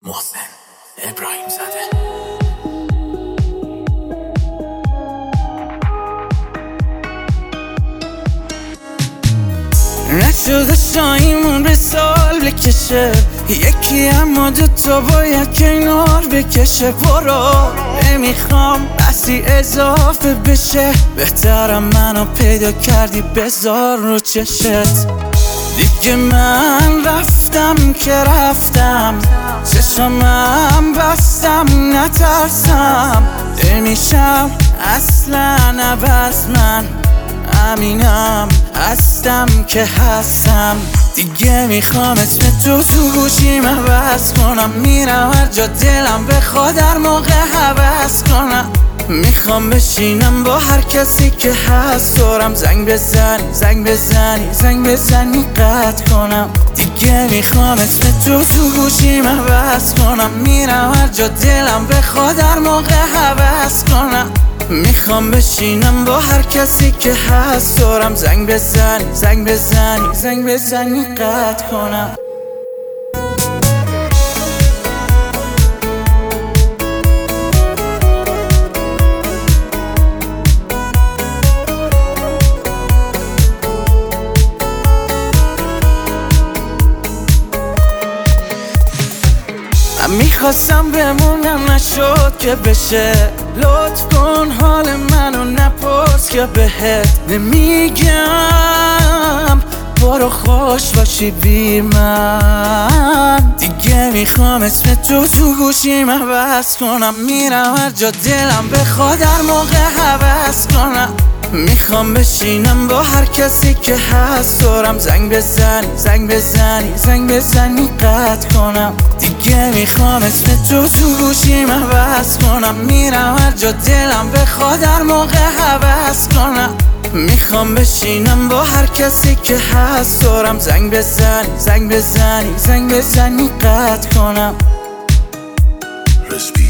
محسن ابراهیم زاده. نشده شایمون به سال بکشه یکی، اما دوتا باید کنار بکشه. برو نمیخوام بسی اضافه بشه، بهترم منو پیدا کردی بذار رو چشت. دیگه من رفتم که رفتم، چشمم بستم نترسم. نمیشم اصلا عوض، من همینم هستم که هستم. دیگه میخوام اسم تو گوشیم عوض کنم، میرم هر جا دلم بخواد هر موقع حوض کنم. میخوام بشینم با هر کسی که هست دورم، زنگ بزنی قطع کنم. دیگه میخوام اسم تو گوشیم عوض کنم، میرم هر جا دلم بخواد هر موقع حوض کنم. میخوام بشینم با هر کسی که هست دورم، زنگ بزنی قطع کنم. میخواستم بمونم نشد که بشه، لطف کن حال منو نپرس که بهت نمیگم. برو خوش باشی بی من. دیگه میخوام اسم تو گوشیم عوض کنم، میرم هر جا دلم بخواد هر موقع حوض کنم. میخوام بشینم با هر کسی که هست دورم، زنگ بزنی قطع کنم. دیگه میخوام اسم تو گوشیم عوض کنم، میرم هر جا دلم بخواد هر موقع حوض کنم. میخوام بشینم با هر کسی که هست دورم، زنگ بزنی قطع کنم.